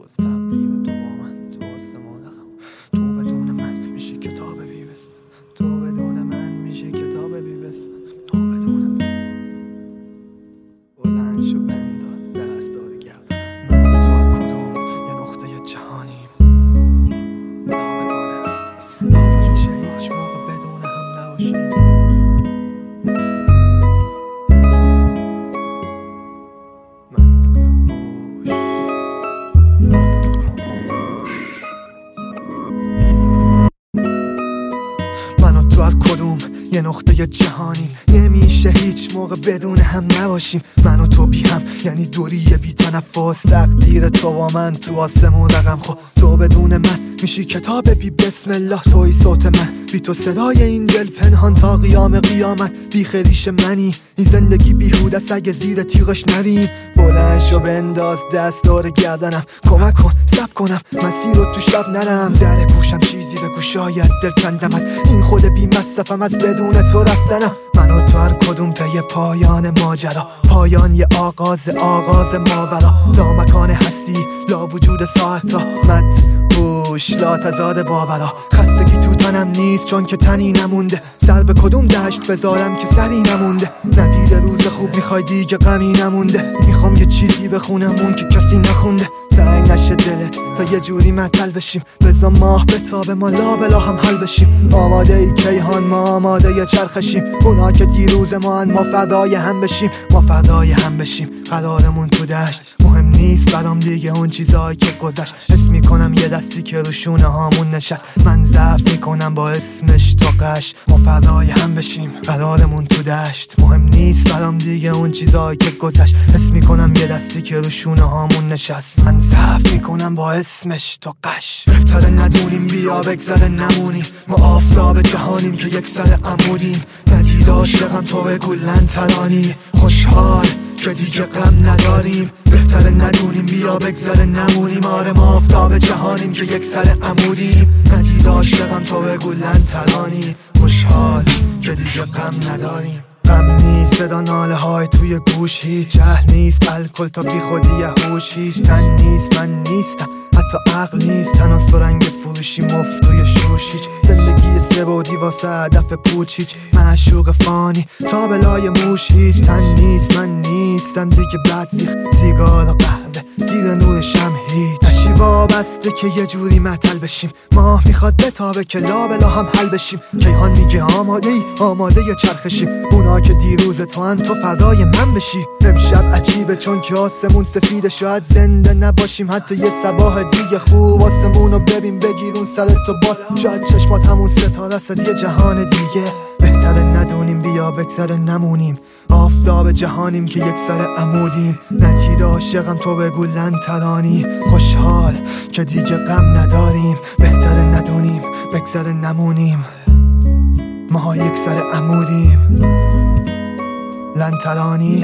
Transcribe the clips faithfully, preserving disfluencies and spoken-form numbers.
تنفس تقدیر تو با من تو آسمون رقم تو بدون من میشی کتاب بی بسم تو بدون من میشی کتاب بی بسم تو بدون من بلند شو بنداز دست داد گرد من و تو از کدوم یه نقطه جهانیم نامگانه هستی نمیشه هیچ موقع بدون هم نباشیم تو از کدوم یه نقطه جهانی نمیشه هیچ موقع بدون هم نباشیم من و تو بی هم یعنی دوری بی تنفس تقدیر تو با من تو آسمون رقم خود تو بدون من میشی کتاب بی بسم الله توی صوت من بی تو صدای این دل پنهان تا قیام قیامت بی خریش منی این زندگی بیهوده است اگه زیر تیغش نریم بلند شو بنداز دست دور گردنم کمک کن سب کنم مسیر رو تو شب نرم در گوشم چیزی بگو شاید دل کندم از این خود بی مصرفم از بدون تو رفتنم من و تو هر کدوم پی پایان ماجرا پایان یه آغاز آغاز ماورا لامکان هستی لا وجود ساعتا مد بوش لا تزاد باورا خستگی تو تنم نیست چون که تنی نمونده سر به کدوم دشت بذارم که سری نمونده نوید روز خوب میخوای دیگه غمی نمونده میخوام یه چیزی بخونم اون که کسی نخونده تنگ نشه دلت تا یه جوری معطل بشیم بزا ماه بتابه ما لا بلا هم حل بشیم آماده ای کیهان ما آماده ی چرخشیم اونا که دیروز ما ان ما فدای هم بشیم ما فدای هم بشیم قرارمون تو دشت مهم نیست برام دیگه اون چیزایی که گذشت حس میکنم یه دستی که رو شونه هامون نشست من ضعف میکنم با اسمش تو قش ما فدای هم بشیم قرارمون تو دشت مهم نیست برام دیگه اون چیزایی که گذشت حس میکنم یه دستی که رو شونه هامون نشست من ضعف میکنم با اسمش تو قش بهتره ندونیم بیا بگذره نمونیم ما آفتاب جهانیم که یک سر عمودیم ندید عاشقم تو بگو لن ترانی خوشحال که دیگه غم نداریم بهتره ندونیم بیا بگذره نمونیم آره ما آفتاب جهانیم که یک سر عمودیم ندید عاشقم تو بگو لن ترانی خوشحال که دیگه غم نداریم غم نیست صدا ناله های توی گوش هیچ جهل نیست الکل تا بی خودی هوش هیچ تن نیست من نیستم حتی عقل نیست تناسر رنگ فروشی مفت توی شوش هیچ زندگی سبودی واسه هدف پوچ هیچ معشوق فانی تا بلای موش هیچ تن نیست من نیستم دیگه بعد زیخ سیگار و قهوه زیر نور شم هیچ نشی وابسته که یه جوری معطل بشیم ماه میخواد بتابه که لا بلا هم حل بشیم کیهان میگه آماده ای آماده ی چرخشیم اونا که دیروز تو ان تو فدای من بشی امشب عجیبه چون که آسمون سفیده شاید زنده نباشیم حتی یه صباح دیگه خوب آسمونو ببین بگیرون سر تو بال شاید چشمات همون ستاره است یه جهان دیگه بهتره ندونیم بیا بگذره نمونیم آفتاب جهانیم که یک سر عمودیم ندید عاشقم تو بگو لن ترانی خوشحال که دیگه غم نداریم بهتره ندونیم بگذره نمونیم ما یک سر عمودیم لن ترانی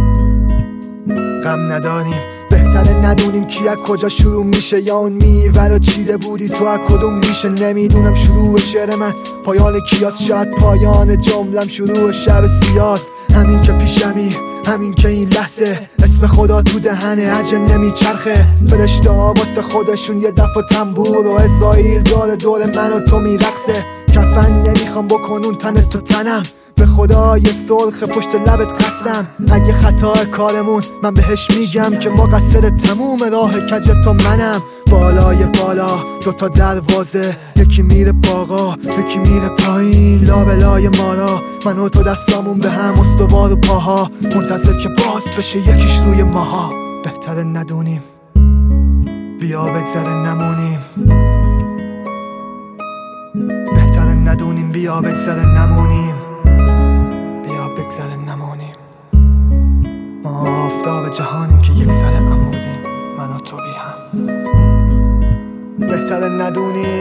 غم نداریم بهتره ندونیم کی از کجا شروع میشه یا اون میوه رو چیده بودی تو از کدوم ریشه نمیدونم شروع شعر من پایان کیاس شاید پایان جملم شروع شب سیاست همین که پیشمی همین که این لحظه اسم خدا تو دهنه عجب نمیچرخه فرشته ها واسه خودشون یه دفع تنبور و اسرائیل دور دور من و تو میرقصه کفن نمیخوام بکنون تن تو تنم به خدا یه سرخ پشت لبت قسم اگه خطا کارمون من بهش میگم که مقصر تموم راه کج تو منم بالای بالا دوتا دروازه یکی میره باقا یکی میره پایین لابلای مارا من و تو دستامون به هم استوار و پاها منتظر که باز بشه یکیش روی ماها بهتره ندونیم بیا بگذره نمونیم بهتره ندونیم بیا بگذره نمونیم بیا بگذره نمونیم ما آفتاب جهانیم که یک سر عمودیم من و تو بی هم بهتره ندونیم